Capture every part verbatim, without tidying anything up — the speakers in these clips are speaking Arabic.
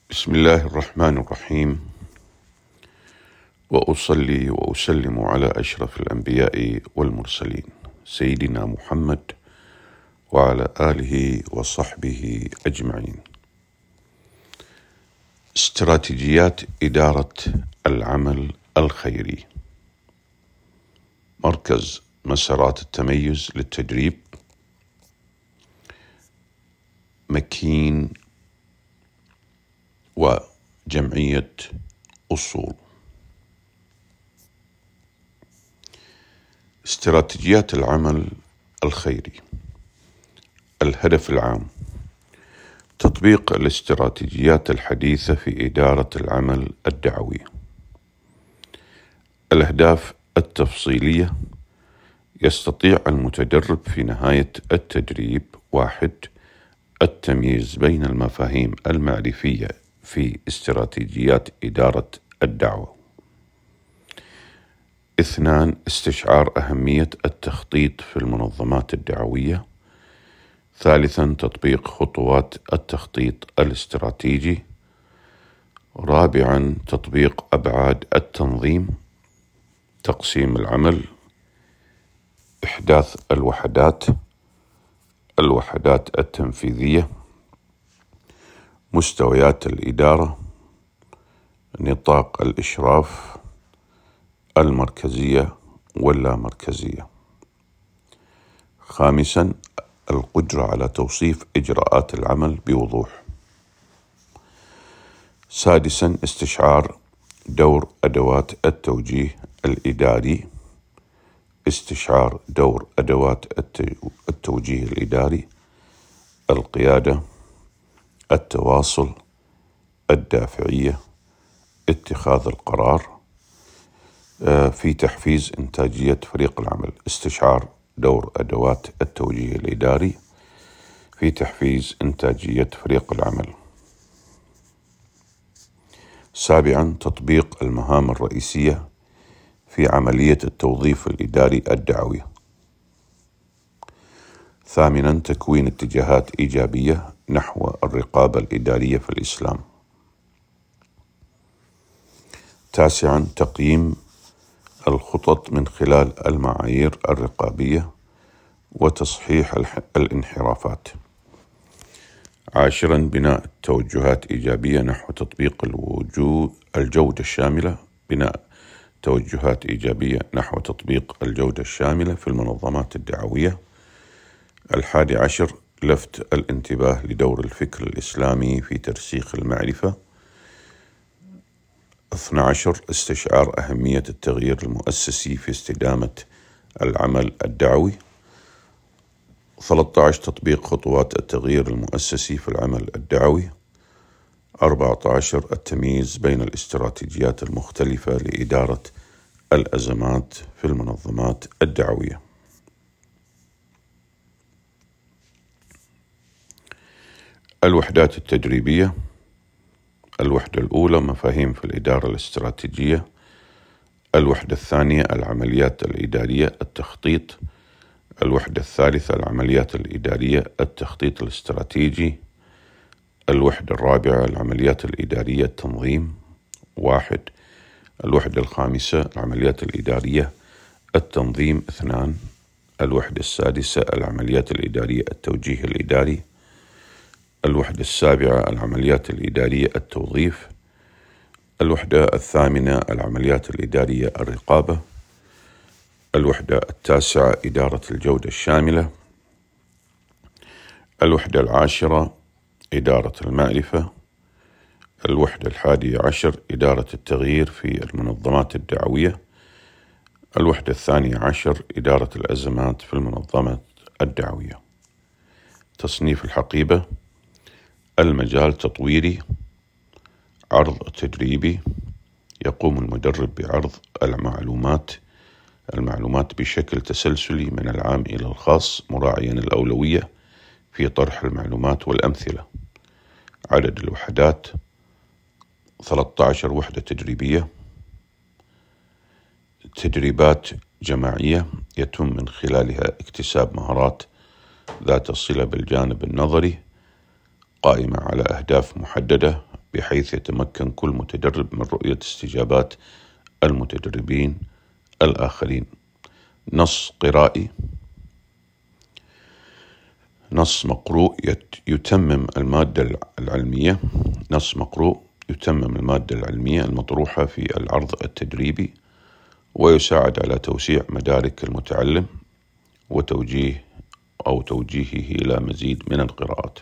بسم الله الرحمن الرحيم، وأصلي وأسلم على أشرف الأنبياء والمرسلين سيدنا محمد وعلى آله وصحبه أجمعين. استراتيجيات إدارة العمل الخيري. مركز مسارات التميز للتدريب، مكين وجمعية أصول. استراتيجيات العمل الخيري. الهدف العام: تطبيق الاستراتيجيات الحديثة في إدارة العمل الدعوي. الأهداف التفصيلية: يستطيع المتدرب في نهاية التدريب: واحد التمييز بين المفاهيم المعرفية في استراتيجيات إدارة الدعوة. اثنان استشعار أهمية التخطيط في المنظمات الدعوية. ثالثا تطبيق خطوات التخطيط الاستراتيجي. رابعا تطبيق أبعاد التنظيم: تقسيم العمل، إحداث الوحدات، الوحدات التنفيذية، مستويات الإدارة، نطاق الإشراف، المركزية واللامركزية. خامسا القدرة على توصيف إجراءات العمل بوضوح. سادسا استشعار دور أدوات التوجيه الإداري. استشعار دور أدوات التوجيه الإداري: القيادة، التواصل، الدافعية، اتخاذ القرار في تحفيز إنتاجية فريق العمل. استشعار دور أدوات التوجيه الإداري في تحفيز إنتاجية فريق العمل. سابعا تطبيق المهام الرئيسية في عملية التوظيف الإداري الدعوي. ثامنا تكوين اتجاهات إيجابية نحو الرقابة الإدارية في الإسلام. تاسعا تقييم الخطط من خلال المعايير الرقابية وتصحيح الانحرافات. عاشرا بناء توجهات إيجابية نحو تطبيق الوجود الجودة الشاملة. بناء توجهات إيجابية نحو تطبيق الجودة الشاملة في المنظمات الدعوية. الحادي عشر لفت الانتباه لدور الفكر الإسلامي في ترسيخ المعرفة. اثني عشر استشعار أهمية التغيير المؤسسي في استدامة العمل الدعوي. ثلاثة عشر تطبيق خطوات التغيير المؤسسي في العمل الدعوي. أربعة عشر التمييز بين الاستراتيجيات المختلفة لإدارة الأزمات في المنظمات الدعوية. الوحدات التدريبية. الوحدة الأولى مفاهيم في الإدارة الاستراتيجية. الوحدة الثانية العمليات الإدارية التخطيط. الوحدة الثالثة العمليات الإدارية التخطيط الاستراتيجي. الوحدة الرابعة العمليات الإدارية التنظيم. واحد الوحدة الخامسة العمليات الإدارية التنظيم. اثنان الوحدة السادسة العمليات الإدارية التوجيه الإداري. الوحدة السابعة العمليات الإدارية التوظيف. الوحدة الثامنة العمليات الإدارية الرقابة. الوحدة التاسعة إدارة الجودة الشاملة. الوحدة العاشرة إدارة المعرفة. الوحدة الحادية عشر إدارة التغيير في المنظمات الدعوية. الوحدة الثانية عشر إدارة الأزمات في المنظمات الدعوية. تصنيف الحقيبة: المجال تطويري، عرض تدريبي، يقوم المدرب بعرض المعلومات المعلومات بشكل تسلسلي من العام إلى الخاص مراعيا الأولوية في طرح المعلومات والأمثلة. عدد الوحدات ثلاثة عشر وحدة تدريبية. تدريبات جماعية يتم من خلالها اكتساب مهارات ذات صلة بالجانب النظري، قائمة على أهداف محددة بحيث يتمكن كل متدرب من رؤية استجابات المتدربين الآخرين. نص قرائي. نص مقروء يتمم المادة العلمية. نص مقروء يتمم المادة العلمية المطروحة في العرض التدريبي، ويساعد على توسيع مدارك المتعلم وتوجيه أو توجيهه إلى مزيد من القراءات.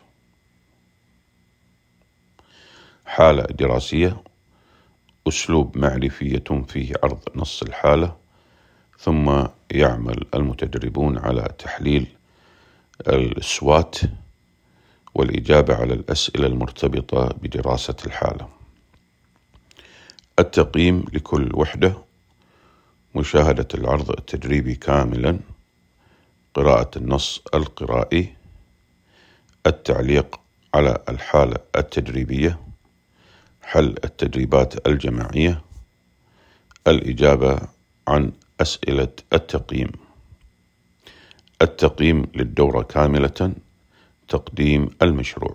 حالة دراسية. أسلوب معرفي يتم فيه عرض نص الحالة، ثم يعمل المتدربون على تحليل السوات والإجابة على الأسئلة المرتبطة بدراسة الحالة. التقييم لكل وحدة: مشاهدة العرض التدريبي كاملا، قراءة النص القرائي، التعليق على الحالة التدريبية، حل التدريبات الجماعية، الإجابة عن أسئلة التقييم. التقييم للدورة كاملة، تقديم المشروع.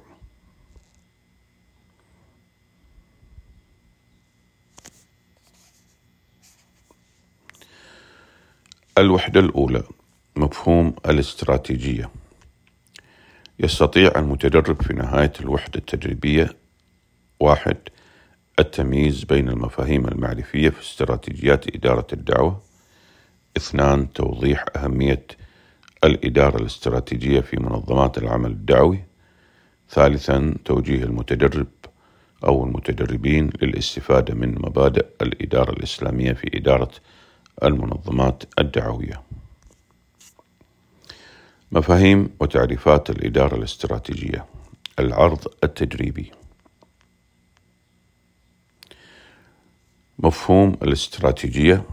الوحدة الأولى: مفهوم الاستراتيجية. يستطيع المتدرب في نهاية الوحدة التدريبية: واحد التمييز بين المفاهيم المعرفية في استراتيجيات إدارة الدعوة. اثنان توضيح أهمية الإدارة الاستراتيجية في منظمات العمل الدعوي. ثالثا توجيه المتدرب أو المتدربين للاستفادة من مبادئ الإدارة الإسلامية في إدارة المنظمات الدعوية. مفاهيم وتعريفات الإدارة الاستراتيجية. العرض التدريبي. مفهوم الاستراتيجية.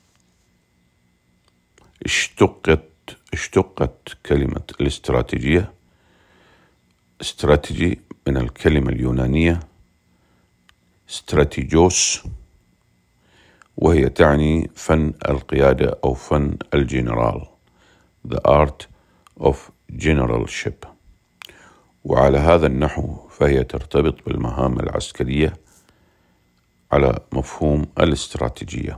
اشتقت اشتقت كلمة الاستراتيجية استراتيجي من الكلمة اليونانية استراتيجوس، وهي تعني فن القيادة أو فن الجنرال the art of generalship. وعلى هذا النحو فهي ترتبط بالمهام العسكرية على مفهوم الاستراتيجية.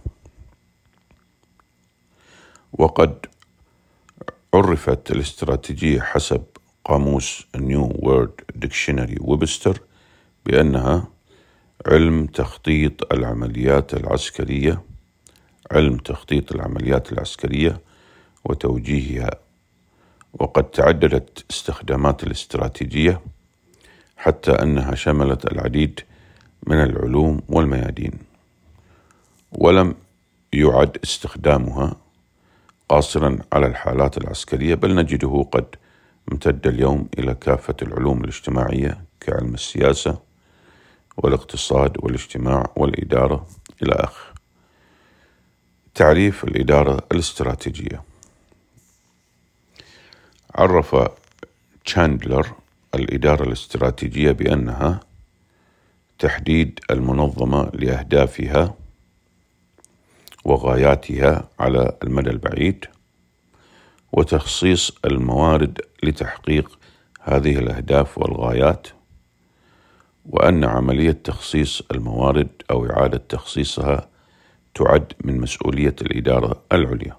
وقد عرفت الاستراتيجية حسب قاموس نيو وورد ديكشنري ويبستر بأنها علم تخطيط العمليات العسكرية علم تخطيط العمليات العسكرية وتوجيهها. وقد تعددت استخدامات الاستراتيجية حتى أنها شملت العديد من العلوم والميادين، ولم يعد استخدامها قاصرا على الحالات العسكرية، بل نجده قد امتد اليوم إلى كافة العلوم الاجتماعية كعلم السياسة والاقتصاد والاجتماع والإدارة إلى آخره. تعريف الإدارة الاستراتيجية. عرف تشاندلر الإدارة الاستراتيجية بأنها تحديد المنظمة لأهدافها وغاياتها على المدى البعيد، وتخصيص الموارد لتحقيق هذه الأهداف والغايات، وأن عملية تخصيص الموارد أو إعادة تخصيصها تعد من مسؤولية الإدارة العليا.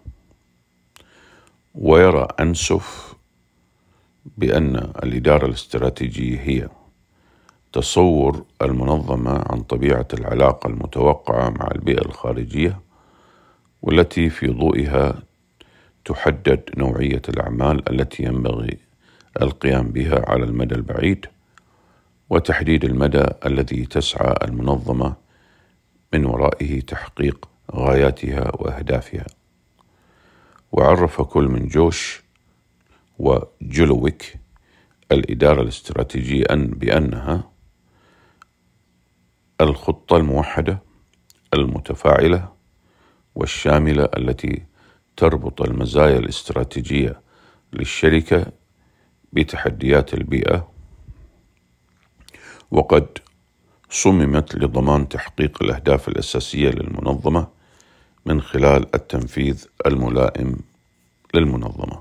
ويرى أنسوف بأن الإدارة الاستراتيجية هي تصور المنظمة عن طبيعة العلاقة المتوقعة مع البيئة الخارجية، والتي في ضوئها تحدد نوعية الأعمال التي ينبغي القيام بها على المدى البعيد، وتحديد المدى الذي تسعى المنظمة من ورائه تحقيق غاياتها وأهدافها. وعرف كل من جوش وجلويك الإدارة الاستراتيجية أن بأنها الخطة الموحدة المتفاعلة والشاملة التي تربط المزايا الاستراتيجية للشركة بتحديات البيئة، وقد صممت لضمان تحقيق الأهداف الأساسية للمنظمة من خلال التنفيذ الملائم للمنظمة.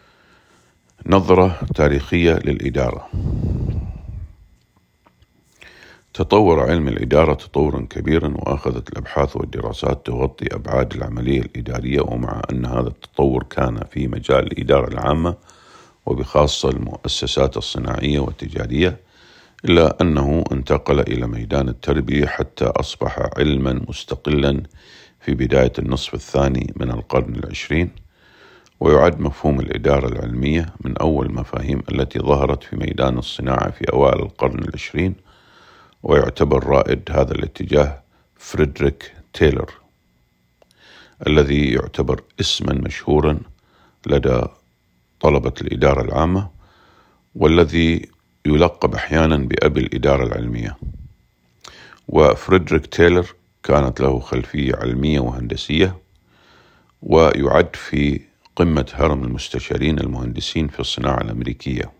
نظرة تاريخية للإدارة. تطور علم الإدارة تطورا كبيرا، وأخذت الأبحاث والدراسات تغطي أبعاد العملية الإدارية. ومع أن هذا التطور كان في مجال الإدارة العامة وبخاصة المؤسسات الصناعية والتجارية، إلا أنه انتقل إلى ميدان التربية حتى أصبح علما مستقلا في بداية النصف الثاني من القرن العشرين. ويعد مفهوم الإدارة العلمية من أول المفاهيم التي ظهرت في ميدان الصناعة في أوائل القرن العشرين. ويعتبر رائد هذا الاتجاه فريدريك تايلور، الذي يعتبر اسما مشهورا لدى طلبة الإدارة العامة، والذي يلقب أحيانا بأبي الإدارة العلمية. وفريدريك تايلور كانت له خلفية علمية وهندسية، ويعد في قمة هرم المستشارين المهندسين في الصناعة الأمريكية،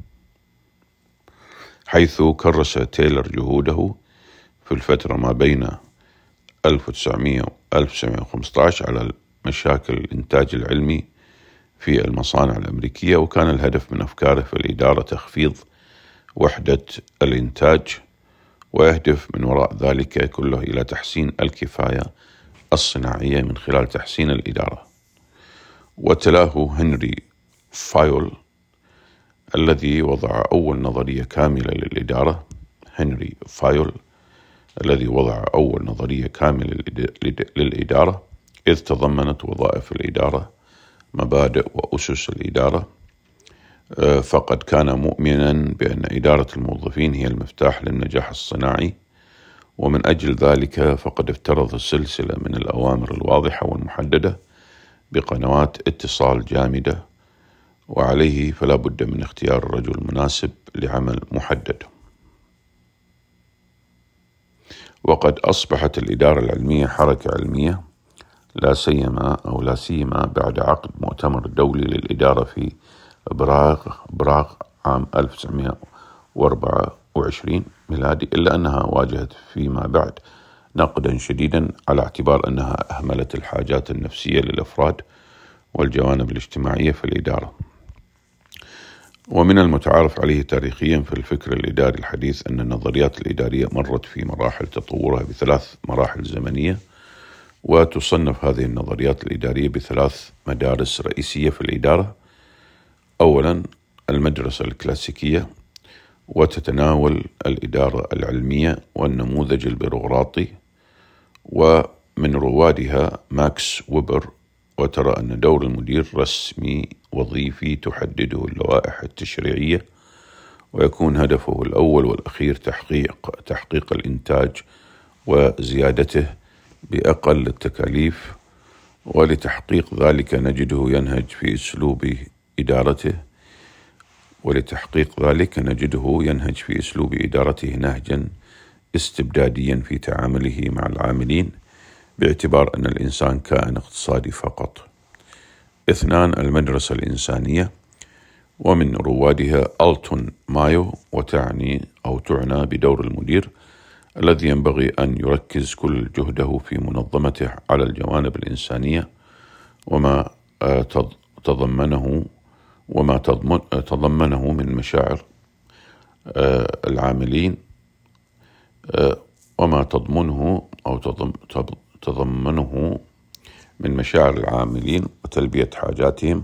حيث كرس تايلور جهوده في الفترة ما بين ألف وتسعمائة و ألف وتسعمائة وخمسة عشر على مشاكل الإنتاج العلمي في المصانع الأمريكية. وكان الهدف من أفكاره في الإدارة تخفيض وحدة الإنتاج، ويهدف من وراء ذلك كله إلى تحسين الكفاية الصناعية من خلال تحسين الإدارة. وتلاه هنري فايول الذي وضع أول نظرية كاملة للإدارة. هنري فايول الذي وضع أول نظرية كاملة للإدارة، إذ تضمنت وظائف الإدارة، مبادئ وأسس الإدارة. فقد كان مؤمنا بأن إدارة الموظفين هي المفتاح للنجاح الصناعي، ومن أجل ذلك فقد افترض سلسلة من الأوامر الواضحة والمحددة بقنوات اتصال جامدة، وعليه فلا بد من اختيار الرجل المناسب لعمل محدد. وقد أصبحت الإدارة العلمية حركة علمية، لا سيما أو لا سيما بعد عقد مؤتمر دولي للإدارة في براغ براغ عام ألف وتسعمائة وأربعة وعشرين ميلادي، إلا أنها واجهت فيما بعد نقدا شديدا على اعتبار أنها أهملت الحاجات النفسية للأفراد والجوانب الاجتماعية في الإدارة. ومن المتعارف عليه تاريخيا في الفكر الإداري الحديث أن النظريات الإدارية مرت في مراحل تطورها بثلاث مراحل زمنية، وتصنف هذه النظريات الإدارية بثلاث مدارس رئيسية في الإدارة. أولا المدرسة الكلاسيكية، وتتناول الإدارة العلمية والنموذج البيروقراطي، ومن روادها ماكس ويبر، وترى أن دور المدير رسمي وظيفي تحدده اللوائح التشريعية، ويكون هدفه الأول والأخير تحقيق تحقيق الإنتاج وزيادته بأقل التكاليف. ولتحقيق ذلك نجده ينهج في أسلوب إدارته ولتحقيق ذلك نجده ينهج في أسلوب إدارته نهجا استبداديا في تعامله مع العاملين، باعتبار أن الإنسان كائن اقتصادي فقط. اثنان المدرسة الإنسانية، ومن روادها ألتون مايو، وتعني أو تعنى بدور المدير الذي ينبغي أن يركز كل جهده في منظمته على الجوانب الإنسانية وما تضمنه وما تضمنه من مشاعر العاملين وما تضمنه أو تضمنه من مشاعر العاملين وتلبية حاجاتهم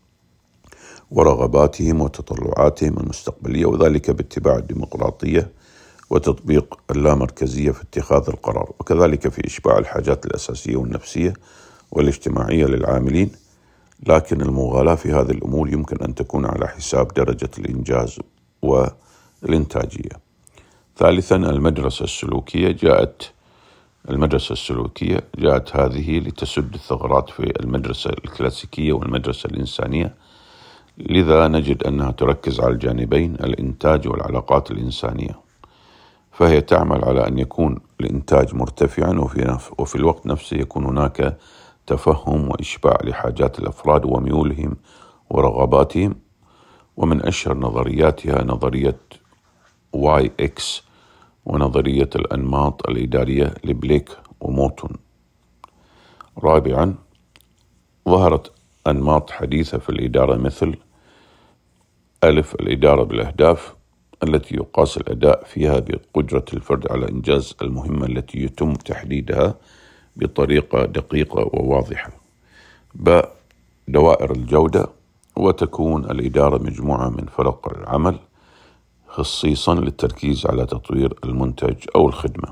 ورغباتهم وتطلعاتهم المستقبلية، وذلك باتباع الديمقراطية وتطبيق اللامركزية في اتخاذ القرار، وكذلك في إشباع الحاجات الأساسية والنفسية والاجتماعية للعاملين. لكن المغالاة في هذه الأمور يمكن أن تكون على حساب درجة الإنجاز والإنتاجية. ثالثا المدرسة السلوكية جاءت المدرسة السلوكية جاءت هذه لتسد الثغرات في المدرسة الكلاسيكية والمدرسة الإنسانية، لذا نجد أنها تركز على الجانبين الإنتاج والعلاقات الإنسانية، فهي تعمل على أن يكون الإنتاج مرتفعا وفي, وفي الوقت نفسه يكون هناك تفهم وإشباع لحاجات الأفراد وميولهم ورغباتهم. ومن أشهر نظرياتها نظرية واي إكس ونظرية الأنماط الإدارية لبليك ومورتون. رابعا ظهرت أنماط حديثة في الإدارة مثل ألف الإدارة بالأهداف، التي يقاس الأداء فيها بقدرة الفرد على إنجاز المهمة التي يتم تحديدها بطريقة دقيقة وواضحة. ب. دوائر الجودة. وتكون الإدارة مجموعة من فرق العمل خصيصا للتركيز على تطوير المنتج أو الخدمة.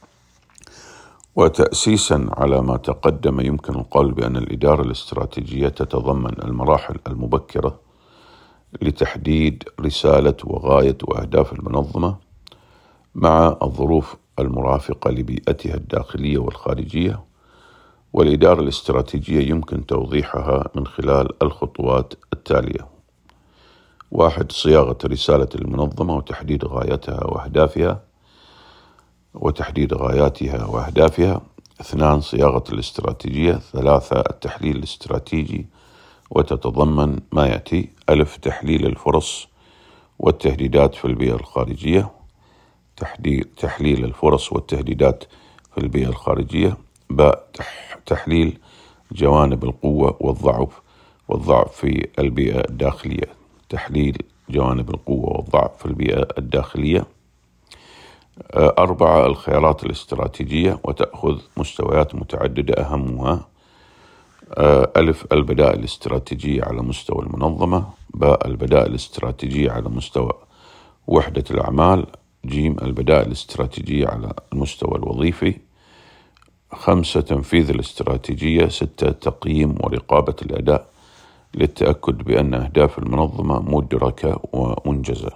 وتأسيسا على ما تقدم، يمكن القول بأن الإدارة الاستراتيجية تتضمن المراحل المبكرة لتحديد رسالة وغاية وأهداف المنظمة مع الظروف المرافقة لبيئتها الداخلية والخارجية. والإدارة الاستراتيجية يمكن توضيحها من خلال الخطوات التالية: واحد، صياغة رسالة المنظمة وتحديد غايتها وأهدافها وتحديد غاياتها وأهدافها. اثنان، صياغة الاستراتيجية. ثلاثة، التحليل الاستراتيجي، وتتضمن ما يأتي: ألف، تحليل الفرص والتهديدات في البيئة الخارجية. تحليل الفرص والتهديدات في البيئة الخارجية. باء، تحليل جوانب القوة والضعف والضعف في البيئة الداخلية. تحليل جوانب القوة والضعف في البيئة الداخلية. أربعة، الخيارات الاستراتيجية، وتأخذ مستويات متعددة أهمها: ألف، البدائل الاستراتيجية على مستوى المنظمة. باء، البدائل الاستراتيجية على مستوى وحدة الأعمال. جيم، البدائل الاستراتيجية على المستوى الوظيفي. خمسة، تنفيذ الاستراتيجية. ستة، تقييم ورقابة الأداء للتأكد بأن أهداف المنظمة مدركة ومنجزة.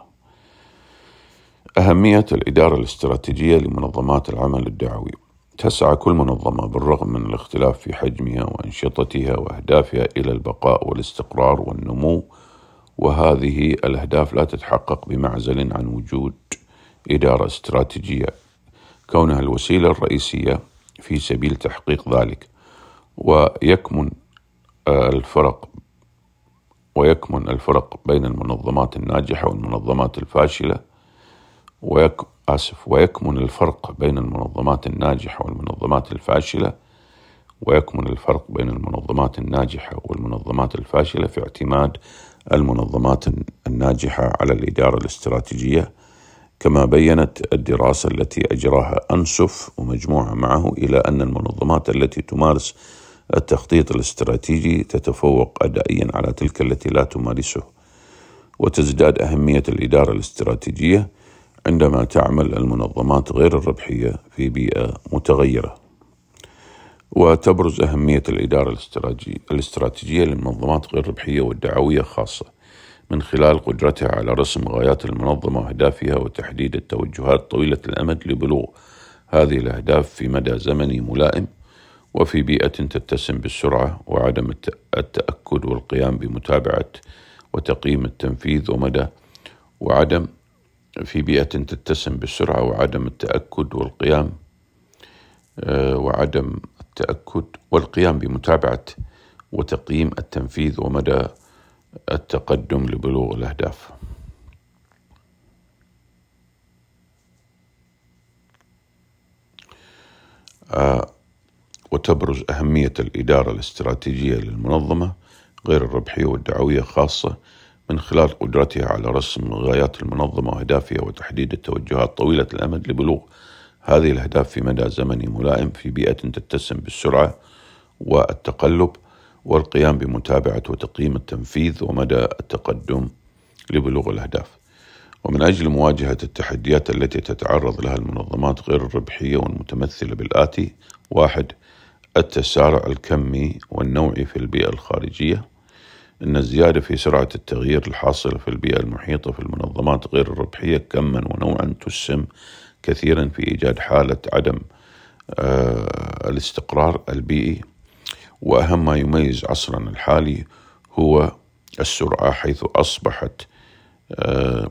أهمية الإدارة الاستراتيجية لمنظمات العمل الدعوي. تسعى كل منظمة بالرغم من الاختلاف في حجمها وأنشطتها وأهدافها إلى البقاء والاستقرار والنمو، وهذه الأهداف لا تتحقق بمعزل عن وجود إدارة استراتيجية، كونها الوسيلة الرئيسية في سبيل تحقيق ذلك. ويكمن الفرق ويكمن الفرق بين المنظمات الناجحة والمنظمات الفاشلة ويك... آسف ويكمن الفرق بين المنظمات الناجحة والمنظمات الفاشلة ويكمن الفرق بين المنظمات الناجحة والمنظمات الفاشلة في اعتماد المنظمات الناجحة على الإدارة الاستراتيجية، كما بيّنت الدراسة التي أجراها أنسف ومجموعة معه إلى أن المنظمات التي تمارس التخطيط الاستراتيجي تتفوق أدائيا على تلك التي لا تمارسه. وتزداد أهمية الإدارة الاستراتيجية عندما تعمل المنظمات غير الربحية في بيئة متغيرة. وتبرز أهمية الإدارة الاستراتيجية للمنظمات غير الربحية والدعوية خاصة من خلال قدرتها على رسم غايات المنظمة وأهدافها وتحديد التوجهات طويلة الأمد لبلوغ هذه الأهداف في مدى زمني ملائم وفي بيئة تتسم بالسرعة وعدم التأكد والقيام بمتابعة وتقييم التنفيذ ومدى وعدم في بيئة تتسم بالسرعة وعدم التأكد والقيام وعدم التأكد والقيام بمتابعة وتقييم التنفيذ ومدى التقدم لبلوغ الأهداف. آه وتبرز أهمية الإدارة الاستراتيجية للمنظمة غير الربحية والدعوية خاصة من خلال قدرتها على رسم غايات المنظمة وأهدافها وتحديد التوجهات طويلة الأمد لبلوغ هذه الأهداف في مدى زمني ملائم في بيئة تتسم بالسرعة والتقلب والقيام بمتابعة وتقييم التنفيذ ومدى التقدم لبلوغ الأهداف. ومن أجل مواجهة التحديات التي تتعرض لها المنظمات غير الربحية والمتمثلة بالآتي: واحد، التسارع الكمي والنوعي في البيئة الخارجية. إن الزيادة في سرعة التغيير الحاصلة في البيئة المحيطة في المنظمات غير الربحية كما ونوعا تسهم كثيرا في إيجاد حالة عدم آه الاستقرار البيئي. وأهم ما يميز عصرنا الحالي هو السرعة، حيث أصبحت آه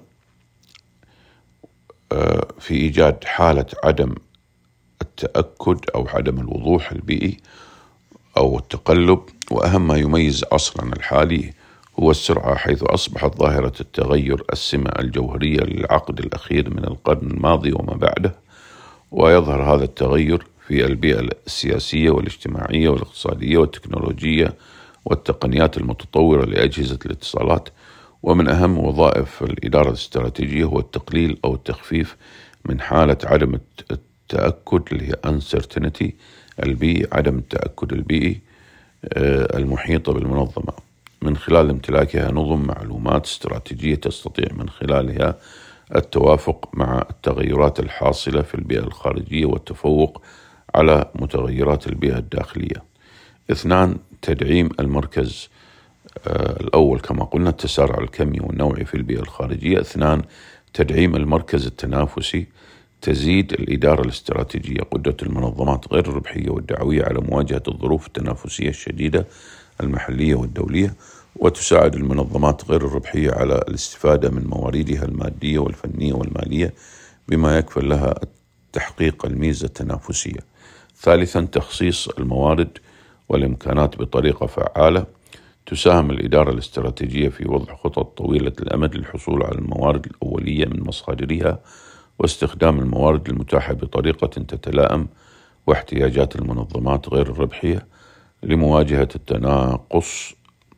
آه في إيجاد حالة عدم التأكد أو عدم الوضوح البيئي أو التقلب. وأهم ما يميز عصرنا الحالي هو السرعة، حيث أصبحت ظاهرة التغير السمة الجوهرية للعقد الأخير من القرن الماضي وما بعده. ويظهر هذا التغير في البيئة السياسية والاجتماعية والاقتصادية والتكنولوجية والتقنيات المتطورة لأجهزة الاتصالات. ومن أهم وظائف الإدارة الاستراتيجية هو التقليل أو التخفيف من حالة عدم التأكد اللي هي uncertainty البيئي، عدم التأكد البيئي المحيطة بالمنظمة، من خلال امتلاكها نظم معلومات استراتيجية تستطيع من خلالها التوافق مع التغيرات الحاصلة في البيئة الخارجية والتفوق على متغيرات البيئة الداخلية. اثنان، تدعيم المركز آه الأول كما قلنا التسارع الكمي والنوعي في البيئة الخارجية. اثنان، تدعيم المركز التنافسي، تزيد الإدارة الاستراتيجية قدرة المنظمات غير الربحية والدعوية على مواجهة الظروف التنافسية الشديدة المحلية والدولية، وتساعد المنظمات غير الربحية على الاستفادة من مواردها المادية والفنية والمالية بما يكفل لها تحقيق الميزة التنافسية. ثالثا، تخصيص الموارد والإمكانات بطريقة فعالة، تساهم الإدارة الاستراتيجية في وضع خطط طويلة الأمد للحصول على الموارد الأولية من مصادرها واستخدام الموارد المتاحة بطريقة تتلائم واحتياجات المنظمات غير الربحية لمواجهة التناقص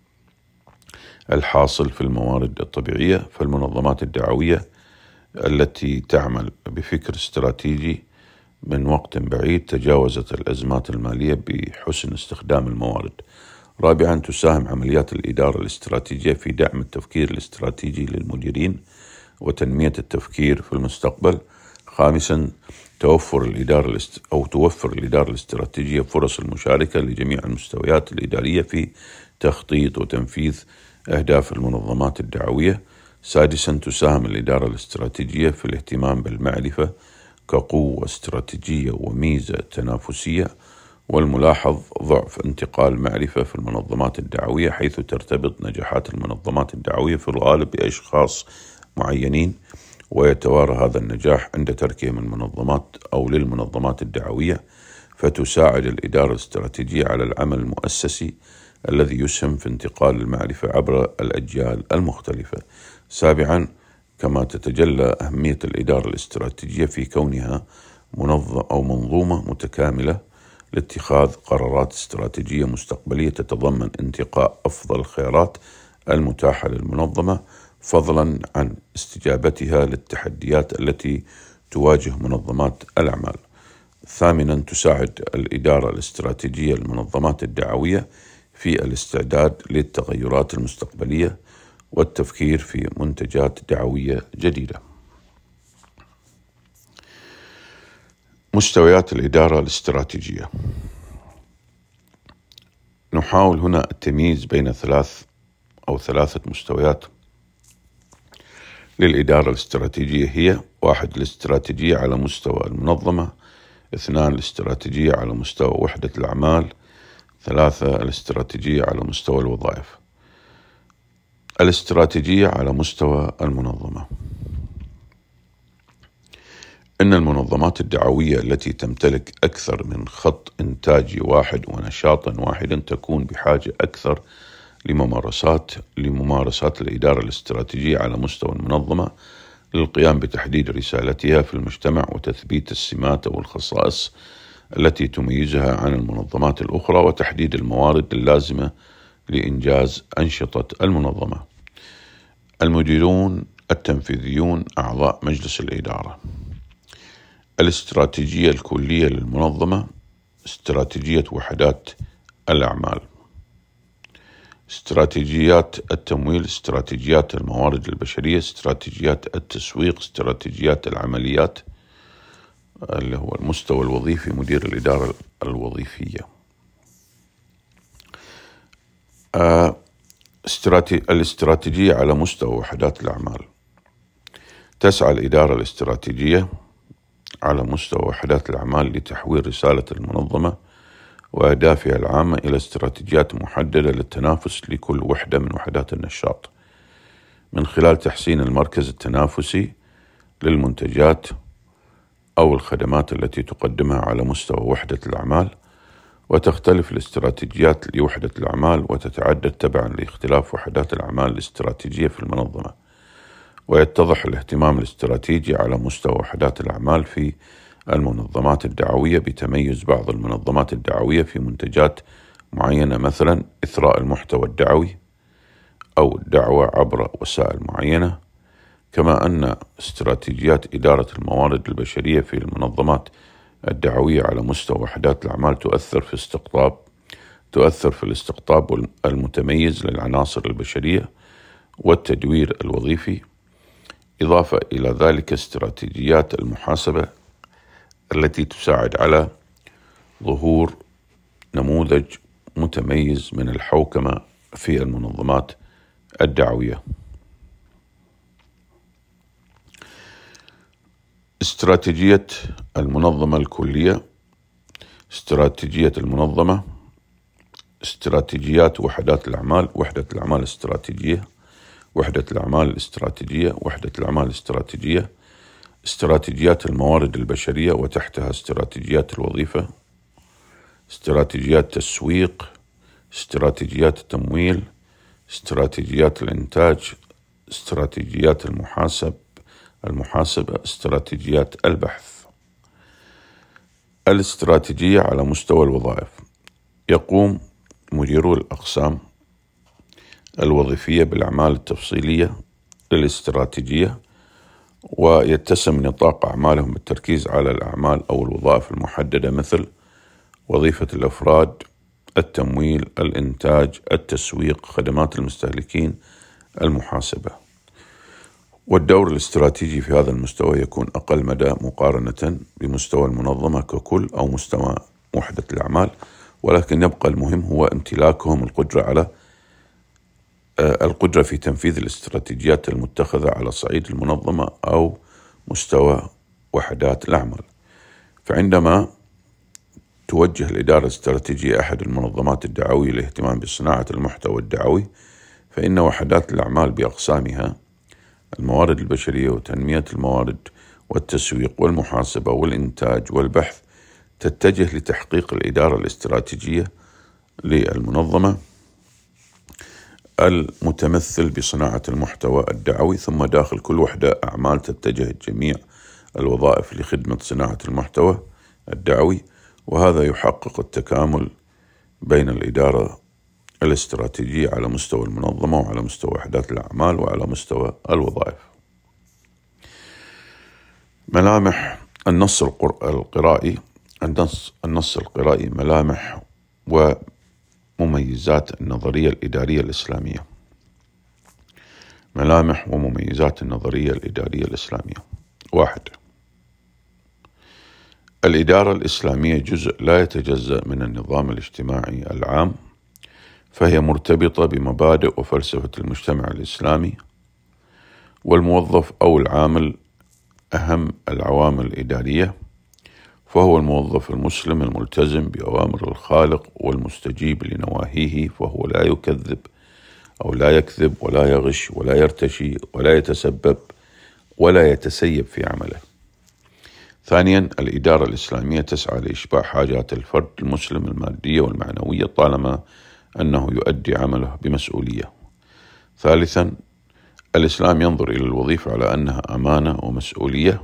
الحاصل في الموارد الطبيعية. فالمنظمات الدعوية التي تعمل بفكر استراتيجي من وقت بعيد تجاوزت الأزمات المالية بحسن استخدام الموارد. رابعا، تساهم عمليات الإدارة الاستراتيجية في دعم التفكير الاستراتيجي للمديرين وتنمية التفكير في المستقبل. خامسا، توفر الإدارة الاست... أو توفر الإدارة الاستراتيجية فرص المشاركة لجميع المستويات الإدارية في تخطيط وتنفيذ أهداف المنظمات الدعوية. سادسا، تساهم الإدارة الاستراتيجية في الاهتمام بالمعرفة كقوة استراتيجية وميزة تنافسية، والملاحظ ضعف انتقال معرفة في المنظمات الدعوية، حيث ترتبط نجاحات المنظمات الدعوية في الغالب بأشخاص معينين، ويتوارى هذا النجاح عند تركهم المنظمات أو للمنظمات الدعوية، فتساعد الإدارة الاستراتيجية على العمل المؤسسي الذي يسهم في انتقال المعرفة عبر الأجيال المختلفة. سابعا، كما تتجلى أهمية الإدارة الاستراتيجية في كونها منظم أو منظومة متكاملة لاتخاذ قرارات استراتيجية مستقبلية تتضمن انتقاء أفضل الخيارات المتاحة للمنظمة، فضلا عن استجابتها للتحديات التي تواجه منظمات الأعمال. ثامنا، تساعد الإدارة الاستراتيجية المنظمات الدعوية في الاستعداد للتغيرات المستقبلية والتفكير في منتجات دعوية جديدة. مستويات الإدارة الاستراتيجية. نحاول هنا التمييز بين ثلاث أو ثلاثة مستويات للإدارة الاستراتيجية هي: واحد، الاستراتيجية على مستوى المنظمة. اثنان، الاستراتيجية على مستوى وحدة الأعمال. ثلاثة، الاستراتيجية على مستوى الوظائف. الاستراتيجية على مستوى المنظمة. إن المنظمات الدعوية التي تمتلك أكثر من خط إنتاجي واحد ونشاطا واحدا تكون بحاجة أكثر لممارسات لممارسات الإدارة الاستراتيجية على مستوى المنظمة للقيام بتحديد رسالتها في المجتمع وتثبيت السمات أو الخصائص التي تميزها عن المنظمات الأخرى وتحديد الموارد اللازمة لإنجاز أنشطة المنظمة. المديرون التنفيذيون أعضاء مجلس الإدارة. الاستراتيجية الكلية للمنظمة، استراتيجية وحدات الأعمال، استراتيجيات التمويل، استراتيجيات الموارد البشرية، استراتيجيات التسويق، استراتيجيات العمليات اللي هو المستوى الوظيفي، مدير الإدارة الوظيفية. آه استراتي... الاستراتيجية على مستوى وحدات الأعمال. تسعى الإدارة الاستراتيجية على مستوى وحدات الأعمال لتحويل رسالة المنظمة وأهدافها العامة إلى استراتيجيات محددة للتنافس لكل وحدة من وحدات النشاط، من خلال تحسين المركز التنافسي للمنتجات أو الخدمات التي تقدمها على مستوى وحدة الأعمال. وتختلف الاستراتيجيات لوحدة الأعمال وتتعدد تبعا لاختلاف وحدات الأعمال الاستراتيجية في المنظمة. ويتضح الاهتمام الاستراتيجي على مستوى وحدات الأعمال في المنظمات الدعوية بتميز بعض المنظمات الدعوية في منتجات معينة، مثلا إثراء المحتوى الدعوي أو الدعوة عبر وسائل معينة، كما أن استراتيجيات إدارة الموارد البشرية في المنظمات الدعوية على مستوى وحدات الأعمال تؤثر في استقطاب تؤثر في الاستقطاب المتميز للعناصر البشرية والتدوير الوظيفي. إضافة إلى ذلك استراتيجيات المحاسبة التي تساعد على ظهور نموذج متميز من الحوكمة في المنظمات الدعوية. استراتيجية المنظمة الكلية، استراتيجية المنظمة، استراتيجيات وحدات الأعمال، وحدة الأعمال الاستراتيجية، وحدة الأعمال الاستراتيجية، وحدة الأعمال الاستراتيجية، استراتيجيات الموارد البشرية وتحتها استراتيجيات الوظيفة، استراتيجيات تسويق، استراتيجيات التمويل، استراتيجيات الإنتاج، استراتيجيات المحاسب المحاسبة، استراتيجيات البحث. الاستراتيجية على مستوى الوظائف: يقوم مديرو الأقسام الوظيفية بالأعمال التفصيلية للاستراتيجية، ويتسم نطاق أعمالهم بالتركيز على الأعمال أو الوظائف المحددة مثل وظيفة الأفراد، التمويل، الإنتاج، التسويق، خدمات المستهلكين، المحاسبة. والدور الاستراتيجي في هذا المستوى يكون أقل مدى مقارنة بمستوى المنظمة ككل أو مستوى وحدة الأعمال، ولكن يبقى المهم هو امتلاكهم القدرة على القدرة في تنفيذ الاستراتيجيات المتخذة على صعيد المنظمة أو مستوى وحدات الأعمال. فعندما توجه الإدارة الاستراتيجية أحد المنظمات الدعوية للاهتمام بصناعة المحتوى الدعوي، فإن وحدات الأعمال بأقسامها الموارد البشرية وتنمية الموارد والتسويق والمحاسبة والإنتاج والبحث تتجه لتحقيق الإدارة الاستراتيجية للمنظمة المتمثل بصناعة المحتوى الدعوي. ثم داخل كل وحدة أعمال تتجه جميع الوظائف لخدمة صناعة المحتوى الدعوي، وهذا يحقق التكامل بين الإدارة الاستراتيجية على مستوى المنظمة وعلى مستوى وحدات الأعمال وعلى مستوى الوظائف. ملامح النص القرائي النص النص القرائي ملامح ومميزات النظرية الإدارية الإسلامية. ملامح ومميزات النظرية الإدارية الإسلامية: واحد، الإدارة الإسلامية جزء لا يتجزأ من النظام الاجتماعي العام، فهي مرتبطة بمبادئ وفلسفة المجتمع الإسلامي، والموظف أو العامل أهم العوامل الإدارية، فهو الموظف المسلم الملتزم بأوامر الخالق والمستجيب لنواهيه، فهو لا يكذب أو لا يكذب ولا يغش ولا يرتشي ولا يتسبب ولا يتسيب في عمله. ثانيا، الإدارة الإسلامية تسعى لإشباع حاجات الفرد المسلم المادية والمعنوية طالما أنه يؤدي عمله بمسؤولية. ثالثا، الإسلام ينظر إلى الوظيفة على أنها أمانة ومسؤولية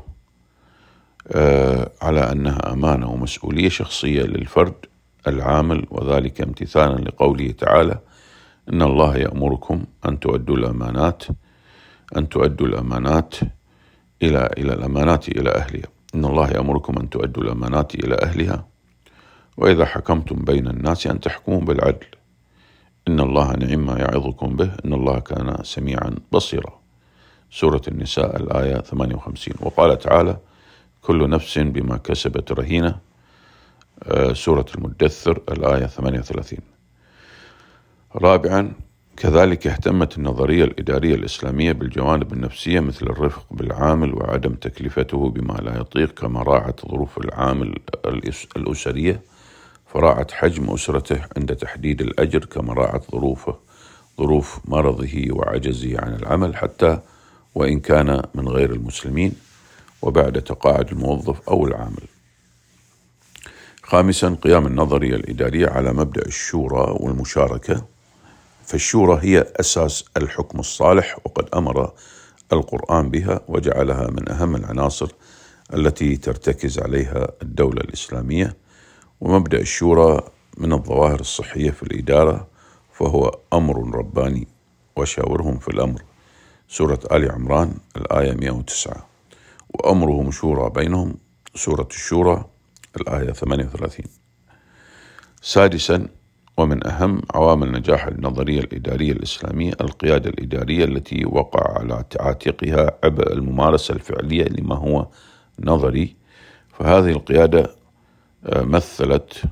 آه على أنها أمانة ومسؤولية شخصية للفرد العامل، وذلك امتثالا لقوله تعالى: إن الله يأمركم أن تؤدوا الأمانات أن تؤدوا الأمانات إلى إلى الأمانات إلى أهلها إن الله يأمركم أن تؤدوا الأمانات إلى أهلها وإذا حكمتم بين الناس أن تحكموا بالعدل إن الله نعم ما يعظكم به إن الله كان سميعا بصيرا. سورة النساء الآية ثمانية وخمسين. وقال تعالى: كل نفس بما كسبت رهينة. سورة المدثر الآية ثمانية وثلاثين. رابعا، كذلك اهتمت النظرية الإدارية الإسلامية بالجوانب النفسية مثل الرفق بالعامل وعدم تكلفته بما لا يطيق، كما راعت ظروف العامل الأسرية فراعت حجم أسرته عند تحديد الأجر، كما راعت ظروفه ظروف مرضه وعجزه عن العمل حتى وإن كان من غير المسلمين وبعد تقاعد الموظف أو العامل. خامسا، قيام النظرية الإدارية على مبدأ الشورى والمشاركة، فالشورى هي أساس الحكم الصالح، وقد أمر القرآن بها وجعلها من أهم العناصر التي ترتكز عليها الدولة الإسلامية. ومبدأ الشورى من الظواهر الصحية في الإدارة، فهو أمر رباني وشاورهم في الأمر، سورة آل عمران الآية مئة وتسعة، وأمرهم شورى بينهم، سورة الشورى الآية ثمانية وثلاثين. سادسا، ومن أهم عوامل نجاح النظرية الإدارية الإسلامية القيادة الإدارية التي وقع على عاتقها عبء الممارسة الفعلية لما هو نظري، فهذه القيادة مثلت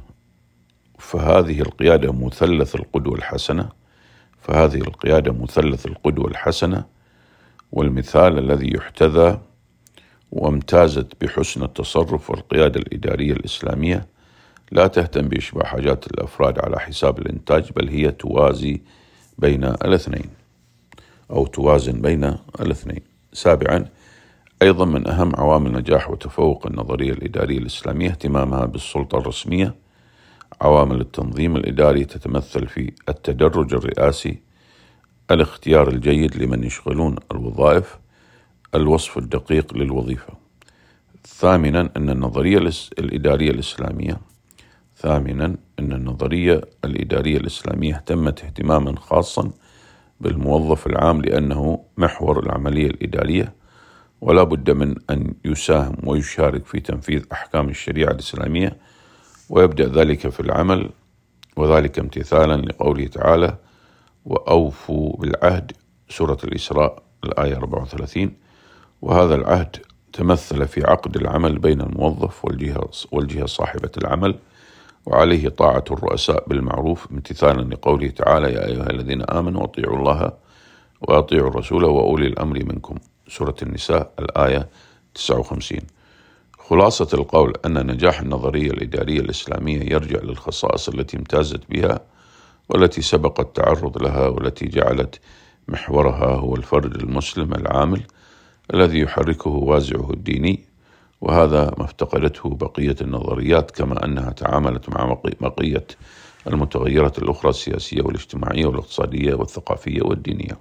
فهذه القيادة مثلث القدوة الحسنة فهذه القيادة مثلث القدوة الحسنة والمثال الذي يحتذى، وامتازت بحسن التصرف. والقيادة الإدارية الإسلامية لا تهتم بإشباع حاجات الأفراد على حساب الإنتاج، بل هي توازي بين الاثنين أو توازن بين الاثنين. سابعا، أيضا من أهم عوامل نجاح وتفوق النظرية الإدارية الإسلامية اهتمامها بالسلطة الرسمية. عوامل التنظيم الإداري تتمثل في التدرج الرئاسي، الاختيار الجيد لمن يشغلون الوظائف، الوصف الدقيق للوظيفة. ثامنا، أن النظرية الإدارية الإسلامية ثامنا أن النظرية الإدارية الإسلامية اهتمت اهتماما خاصا بالموظف العام، لأنه محور العملية الإدارية، ولا بد من أن يساهم ويشارك في تنفيذ أحكام الشريعة الإسلامية، ويبدأ ذلك في العمل، وذلك امتثالا لقوله تعالى: وأوفوا بالعهد، سورة الإسراء الآية أربعة وثلاثين. وهذا العهد تمثل في عقد العمل بين الموظف والجهة, والجهة صاحبة العمل، وعليه طاعة الرؤساء بالمعروف امتثالا لقوله تعالى: يا أيها الذين آمنوا أطيعوا الله وأطيعوا الرسول وأولي الأمر منكم، سورة النساء الآية تسعة وخمسين. خلاصة القول أن نجاح النظرية الإدارية الإسلامية يرجع للخصائص التي امتازت بها والتي سبق التعرض لها، والتي جعلت محورها هو الفرد المسلم العامل الذي يحركه وازعه الديني، وهذا ما افتقدته بقية النظريات، كما أنها تعاملت مع بقية المتغيرات الأخرى السياسية والاجتماعية والاقتصادية والثقافية والدينية.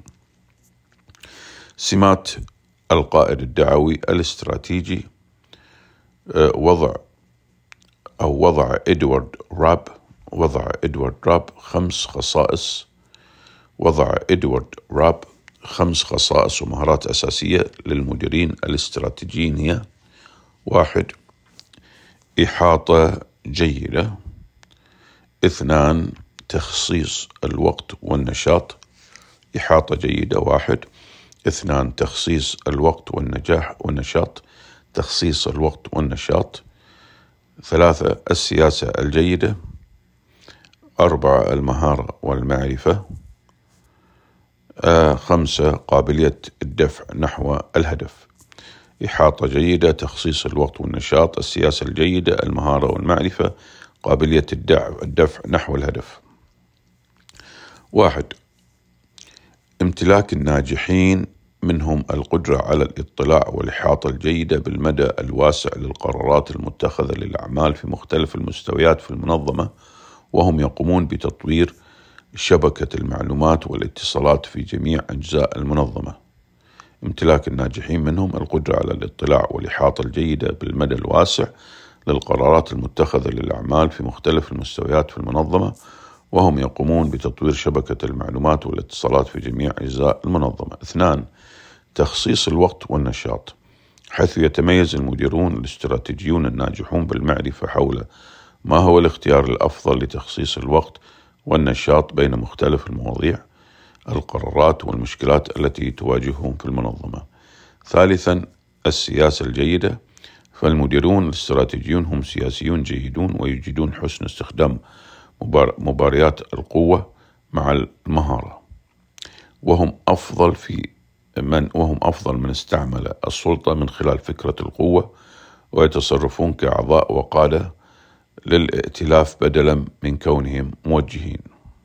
سمات القائد الدعوي الاستراتيجي. وضع أو وضع إدوارد راب وضع إدوارد راب خمس خصائص وضع إدوارد راب خمس خصائص ومهارات أساسية للمديرين الاستراتيجيين هي: واحد، إحاطة جيدة. اثنان، تخصيص الوقت والنشاط. إحاطة جيدة واحد. اثنان، تخصيص الوقت والنجاح والنشاط تخصيص الوقت والنشاط. ثلاثة، السياسة الجيدة. أربعة، المهارة والمعرفة. آه خمسة، قابلية الدفع نحو الهدف. إحاطة جيدة، تخصيص الوقت والنشاط، السياسة الجيدة، المهارة والمعرفة، قابلية الدفع نحو الهدف. واحد، امتلاك الناجحين منهم القدرة على الاطلاع والإحاطة الجيدة بالمدى الواسع للقرارات المتخذة للأعمال في مختلف المستويات في المنظمة، وهم يقومون بتطوير شبكة المعلومات والاتصالات في جميع أجزاء المنظمة. امتلاك الناجحين منهم القدرة على الاطلاع والإحاطة الجيدة بالمدى الواسع للقرارات المتخذة للأعمال في مختلف المستويات في المنظمة، وهم يقومون بتطوير شبكة المعلومات والاتصالات في جميع أجزاء المنظمة. اثنان، تخصيص الوقت والنشاط، حيث يتميز المديرون الاستراتيجيون الناجحون بالمعرفة حول ما هو الاختيار الأفضل لتخصيص الوقت والنشاط بين مختلف المواضيع، القرارات والمشكلات التي تواجههم في المنظمة. ثالثا، السياسة الجيدة، فالمديرون الاستراتيجيون هم سياسيون جيدون ويجدون حسن استخدام مباريات القوة مع المهارة، وهم أفضل في من وهم أفضل من استعمل السلطة من خلال فكرة القوة، ويتصرفون كأعضاء وقادة للائتلاف بدلا من كونهم موجهين.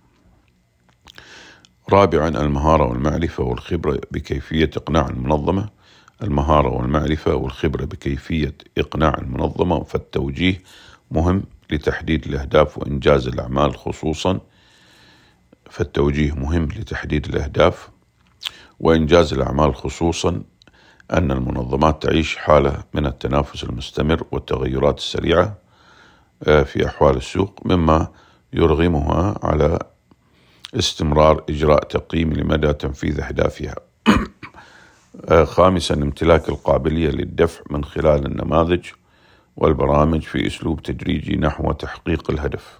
رابعا، المهارة والمعرفة والخبرة بكيفية إقناع المنظمة. المهارة والمعرفة والخبرة بكيفية إقناع المنظمة، فالتوجيه مهم لتحديد الأهداف وإنجاز الأعمال، خصوصا فالتوجيه مهم لتحديد الأهداف وإنجاز الأعمال خصوصا أن المنظمات تعيش حالة من التنافس المستمر والتغيرات السريعة في أحوال السوق، مما يرغمها على استمرار إجراء تقييم لمدى تنفيذ أهدافها. خامسا امتلاك القابلية للدفع من خلال النماذج والبرامج في أسلوب تدريجي نحو تحقيق الهدف.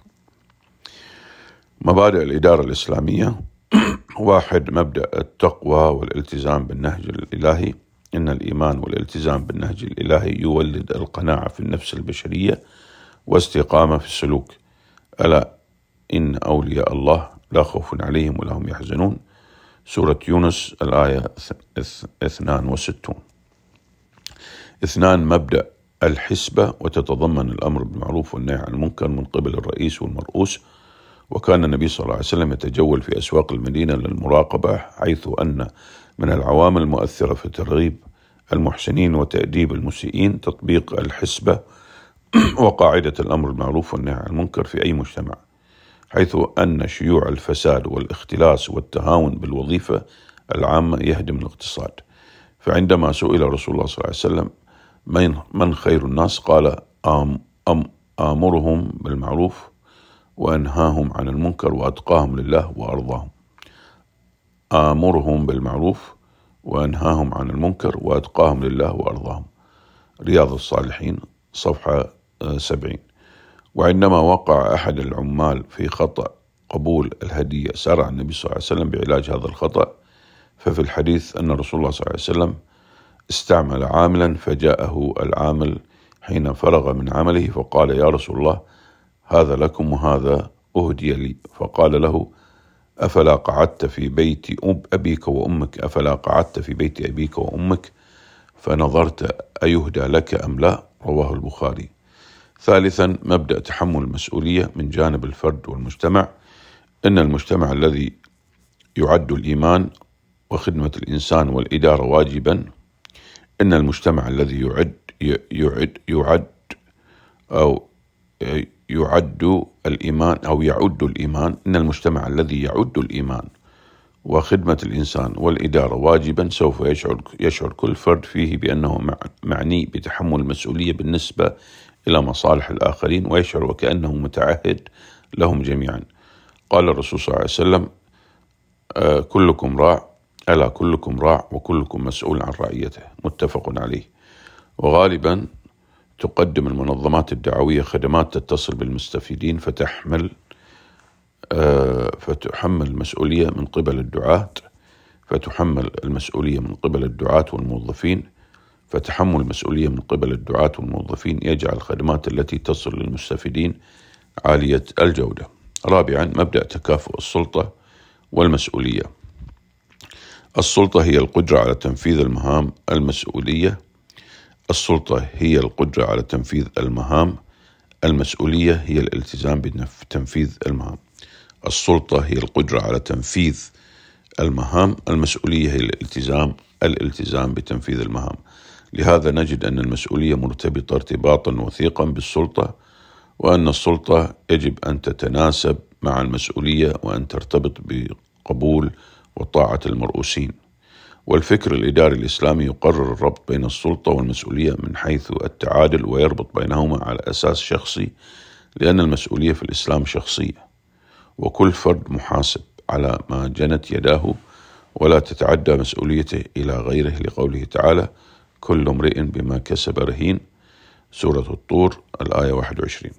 مبادئ الإدارة الإسلامية: واحد، مبدأ التقوى والالتزام بالنهج الإلهي. إن الإيمان والالتزام بالنهج الإلهي يولد القناعة في النفس البشرية واستقامة في السلوك. ألا إن أولياء الله لا خوف عليهم ولا هم يحزنون. سورة يونس الآية اثنان وستون. اثنان، مبدأ الحسبة، وتتضمن الأمر بالمعروف والنهي عن المنكر من قبل الرئيس والمرؤوس. وكان النبي صلى الله عليه وسلم يتجول في أسواق المدينة للمراقبة، حيث أن من العوامل المؤثرة في ترغيب المحسنين وتأديب المسيئين تطبيق الحسبة وقاعدة الأمر بالمعروف والنهي عن المنكر في أي مجتمع، حيث أن شيوع الفساد والاختلاس والتهاون بالوظيفة العامة يهدم الاقتصاد. فعندما سئل رسول الله صلى الله عليه وسلم من, من خير الناس، قال آم أم آمرهم بالمعروف وأنهاهم عن المنكر وأتقاهم لله وأرضاهم. آمرهم بالمعروف وأنهاهم عن المنكر وأتقاهم لله وأرضاهم. رياض الصالحين صفحة سبعين. وعندما وقع أحد العمال في خطأ قبول الهدية، سارع النبي صلى الله عليه وسلم بعلاج هذا الخطأ. ففي الحديث أن رسول الله صلى الله عليه وسلم استعمل عاملا فجاءه العامل حين فرغ من عمله فقال: يا رسول الله، هذا لكم وهذا أهدي لي. فقال له: أفلا قعدت في بيت أبيك وأمك أفلا قعدت في بيت أبيك وأمك فنظرت أيهدى لك أم لا؟ رواه البخاري. ثالثا، مبدأ تحمل المسؤولية من جانب الفرد والمجتمع. إن المجتمع الذي يعد الإيمان وخدمة الإنسان والإدارة واجبا إن المجتمع الذي يعد يعد يعد أو يعد الإيمان أو يعد الإيمان إن المجتمع الذي يعد الإيمان وخدمة الإنسان والإدارة واجبا سوف يشعر يشعر كل فرد فيه بأنه معني بتحمل المسؤولية بالنسبة إلى مصالح الآخرين، ويشعر وكأنه متعهد لهم جميعا. قال الرسول صلى الله عليه وسلم: آه كلكم راع ألا كلكم راع وكلكم مسؤول عن رعيته. متفق عليه. وغالبا تقدم المنظمات الدعوية خدمات تتصل بالمستفيدين فتحمل آه فتحمل المسؤولية من قبل الدعاة فتحمل المسؤولية من قبل الدعاة والموظفين فتحمل المسؤولية من قبل الدعاة والموظفين يجعل الخدمات التي تصل للمستفيدين عالية الجودة. رابعا، مبدأ تكافؤ السلطة والمسؤولية. السلطة هي القدرة على تنفيذ المهام المسؤولية السلطة هي القدرة على تنفيذ المهام المسؤولية هي الالتزام بتنفيذ المهام. السلطة هي القدرة على تنفيذ المهام المسؤولية هي الالتزام الالتزام بتنفيذ المهام. لهذا نجد أن المسؤولية مرتبطة ارتباطا وثيقا بالسلطة، وأن السلطة يجب أن تتناسب مع المسؤولية وأن ترتبط بقبول وطاعة المرؤوسين. والفكر الإداري الإسلامي يقرر الربط بين السلطة والمسؤولية من حيث التعادل ويربط بينهما على أساس شخصي، لأن المسؤولية في الإسلام شخصية، وكل فرد محاسب على ما جنت يداه ولا تتعدى مسؤوليته إلى غيره، لقوله تعالى: كل امرئ بما كسب رهين. سورة الطور الآية واحد وعشرين.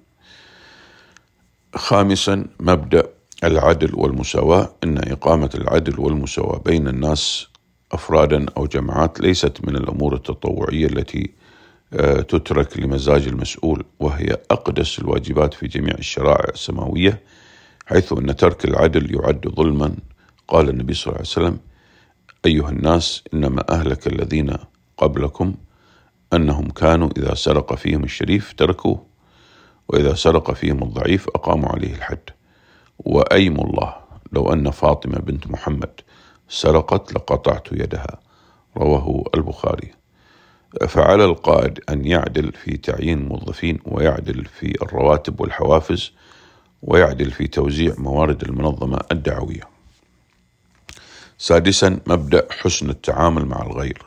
خامسا، مبدأ العدل والمساواة. إن إقامة العدل والمساواة بين الناس أفرادا أو جماعات ليست من الأمور التطوعية التي تترك لمزاج المسؤول، وهي أقدس الواجبات في جميع الشرائع السماوية، حيث أن ترك العدل يعد ظلما. قال النبي صلى الله عليه وسلم: أيها الناس، إنما أهلك الذين قبلكم أنهم كانوا إذا سرق فيهم الشريف تركوه، وإذا سرق فيهم الضعيف أقاموا عليه الحد. وأيم الله لو أن فاطمة بنت محمد سرقت لقطعت يدها. رواه البخاري. فعلى القائد أن يعدل في تعيين الموظفين، ويعدل في الرواتب والحوافز، ويعدل في توزيع موارد المنظمة الدعوية. سادسا، مبدأ حسن التعامل مع الغير.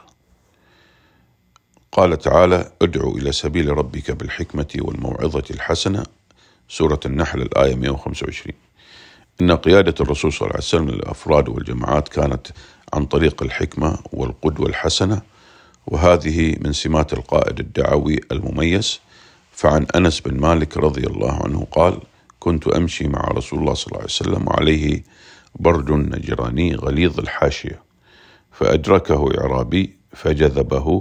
قال تعالى: ادعو إلى سبيل ربك بالحكمة والموعظة الحسنة. سورة النحل الآية مئة وخمسة وعشرين. إن قيادة الرسول صلى الله عليه وسلم للأفراد والجماعات كانت عن طريق الحكمة والقدوة الحسنة، وهذه من سمات القائد الدعوي المميز. فعن أنس بن مالك رضي الله عنه قال: كنت أمشي مع رسول الله صلى الله عليه وسلم وعليه برد نجراني غليظ الحاشية، فأدركه إعرابي فجذبه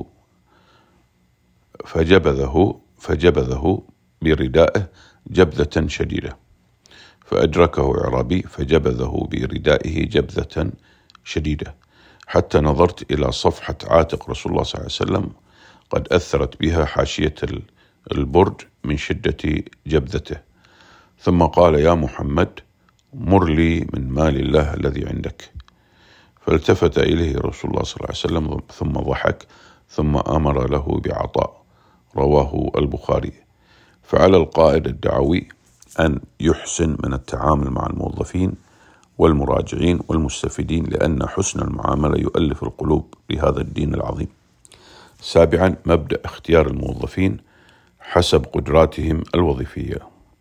فجبذه فجبذه بردائه جبذة شديدة فأدركه إعرابي فجبذه بردائه جبذة شديدة حتى نظرت إلى صفحة عاتق رسول الله صلى الله عليه وسلم قد أثرت بها حاشية البرد من شدة جبذته، ثم قال: يا محمد، مر لي من مال الله الذي عندك. فالتفت إليه رسول الله صلى الله عليه وسلم ثم ضحك، ثم أمر له بعطاء. رواه البخاري. فعلى القائد الدعوي أن يحسن من التعامل مع الموظفين والمراجعين والمستفيدين، لأن حسن المعاملة يؤلف القلوب لهذا الدين العظيم. سابعا، مبدأ اختيار الموظفين حسب قدراتهم الوظيفية.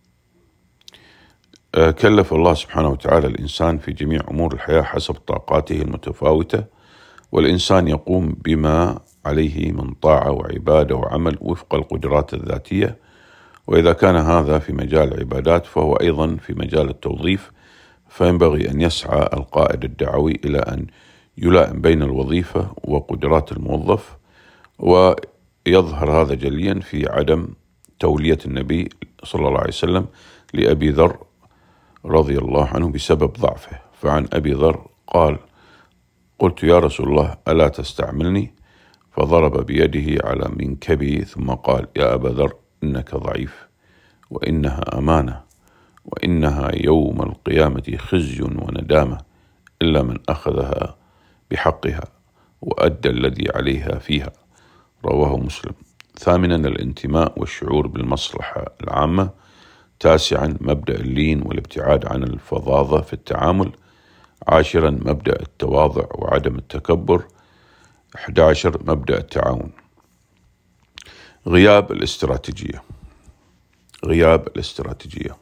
كلف الله سبحانه وتعالى الإنسان في جميع أمور الحياة حسب طاقاته المتفاوتة، والإنسان يقوم بما عليه من طاعة وعبادة وعمل وفق القدرات الذاتية، وإذا كان هذا في مجال العبادات فهو أيضا في مجال التوظيف. فينبغي أن يسعى القائد الدعوي إلى أن يلائم بين الوظيفة وقدرات الموظف، ويظهر هذا جليا في عدم تولية النبي صلى الله عليه وسلم لأبي ذر رضي الله عنه بسبب ضعفه. فعن أبي ذر قال: قلت: يا رسول الله، ألا تستعملني؟ فضرب بيده على منكبه ثم قال: يا أبا ذر، إنك ضعيف، وإنها أمانة، وإنها يوم القيامة خزي وندامة إلا من أخذها بحقها وأدى الذي عليها فيها. رواه مسلم. ثامنا، الانتماء والشعور بالمصلحة العامة. تاسعا، مبدأ اللين والابتعاد عن الفظاظة في التعامل. عاشرا، مبدأ التواضع وعدم التكبر. أحد عشر، مبدأ التعاون. غياب الاستراتيجية. غياب الاستراتيجية.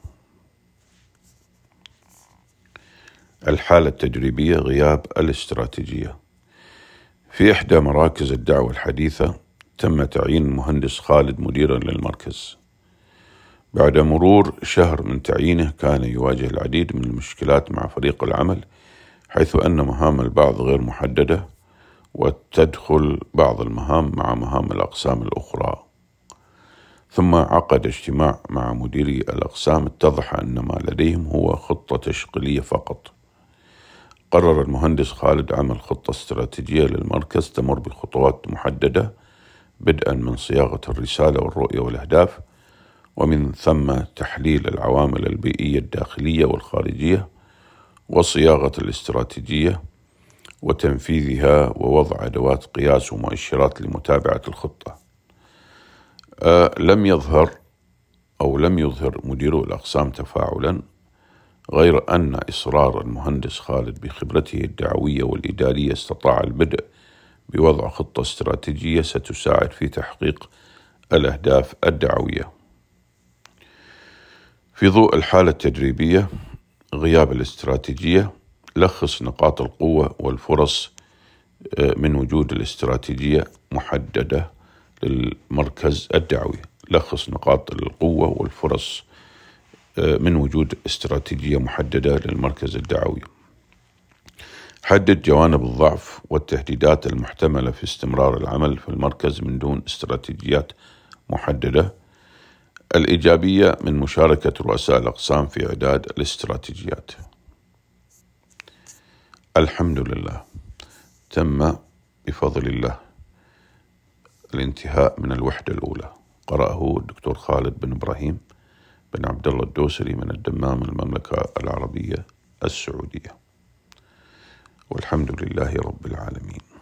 الحالة التجريبية: غياب الاستراتيجية. في إحدى مراكز الدعوة الحديثة تم تعيين المهندس خالد مديرا للمركز. بعد مرور شهر من تعيينه كان يواجه العديد من المشكلات مع فريق العمل، حيث أن مهام البعض غير محددة، وتدخل بعض المهام مع مهام الأقسام الأخرى. ثم عقد اجتماع مع مديري الأقسام، اتضح أن ما لديهم هو خطة تشغيلية فقط. قرر المهندس خالد عمل خطة استراتيجية للمركز تمر بخطوات محددة، بدءا من صياغة الرسالة والرؤية والأهداف، ومن ثم تحليل العوامل البيئية الداخلية والخارجية، وصياغة الاستراتيجية وتنفيذها، ووضع أدوات قياس ومؤشرات لمتابعة الخطة. أه لم يظهر أو لم يظهر مدير الأقسام تفاعلا، غير أن إصرار المهندس خالد بخبرته الدعوية والإدارية استطاع البدء بوضع خطة استراتيجية ستساعد في تحقيق الأهداف الدعوية. في ضوء الحالة التجريبية: غياب الاستراتيجية. لخص نقاط القوة والفرص من وجود الاستراتيجية محددة للمركز الدعوي. لخص نقاط القوة والفرص من وجود استراتيجية محددة للمركز الدعوي. حدد جوانب الضعف والتهديدات المحتملة في استمرار العمل في المركز من دون استراتيجيات محددة. الإيجابية من مشاركة رؤساء الأقسام في إعداد الاستراتيجيات. الحمد لله، تم بفضل الله الانتهاء من الوحدة الأولى. قرأه الدكتور خالد بن إبراهيم بن عبد الله الدوسري من الدمام، المملكة العربية السعودية، والحمد لله رب العالمين.